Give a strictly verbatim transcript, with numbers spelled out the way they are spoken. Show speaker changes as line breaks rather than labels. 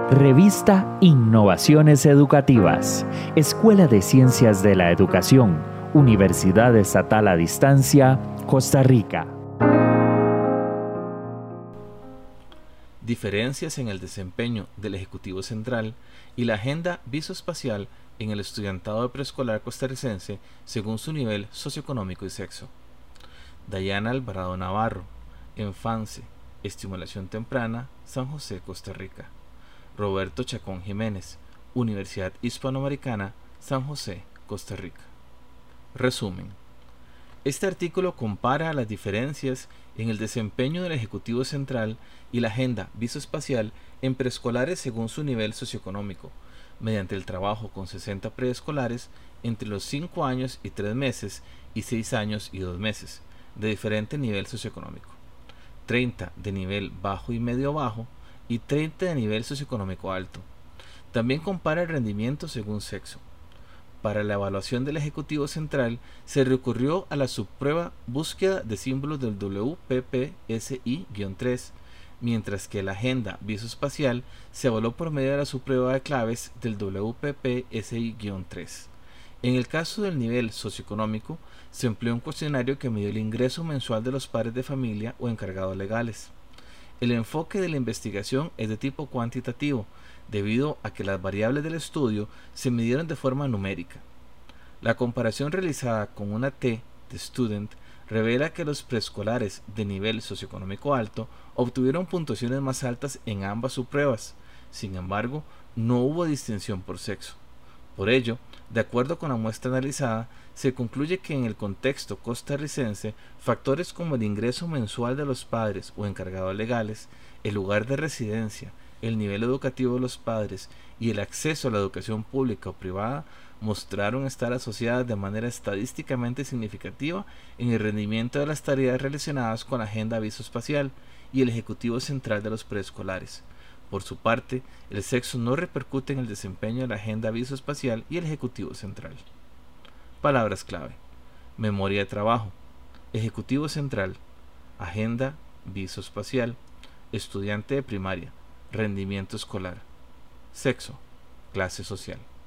Revista Innovaciones Educativas, Escuela de Ciencias de la Educación, Universidad Estatal a Distancia, Costa Rica.
Diferencias en el desempeño del Ejecutivo Central y la agenda visoespacial en el estudiantado de preescolar costarricense según su nivel socioeconómico y sexo. Dayana Alvarado Navarro, Enfance, Estimulación Temprana, San José, Costa Rica. Roberto Chacón Jiménez, Universidad Hispanoamericana, San José, Costa Rica. Resumen. Este artículo compara las diferencias en el desempeño del Ejecutivo Central y la agenda visoespacial en preescolares según su nivel socioeconómico, mediante el trabajo con sesenta preescolares entre los cinco años y tres meses y seis años y dos meses, de diferente nivel socioeconómico, treinta de nivel bajo y medio bajo, y treinta de nivel socioeconómico alto. También compara el rendimiento según sexo. Para la evaluación del Ejecutivo Central se recurrió a la subprueba Búsqueda de símbolos del W P P S I tres, mientras que la agenda visoespacial se evaluó por medio de la subprueba de claves del W P P S I tres. En el caso del nivel socioeconómico, se empleó un cuestionario que midió el ingreso mensual de los padres de familia o encargados legales. El enfoque de la investigación es de tipo cuantitativo, debido a que las variables del estudio se midieron de forma numérica. La comparación realizada con una T de Student revela que los preescolares de nivel socioeconómico alto obtuvieron puntuaciones más altas en ambas subpruebas. Sin embargo, no hubo distinción por sexo. Por ello, de acuerdo con la muestra analizada, se concluye que en el contexto costarricense, factores como el ingreso mensual de los padres o encargados legales, el lugar de residencia, el nivel educativo de los padres y el acceso a la educación pública o privada mostraron estar asociadas de manera estadísticamente significativa en el rendimiento de las tareas relacionadas con la agenda visoespacial y el Ejecutivo Central de los preescolares. Por su parte, el sexo no repercute en el desempeño de la agenda visoespacial y el Ejecutivo Central. Palabras clave: memoria de trabajo, Ejecutivo Central, agenda visoespacial, estudiante de primaria, rendimiento escolar, sexo, clase social.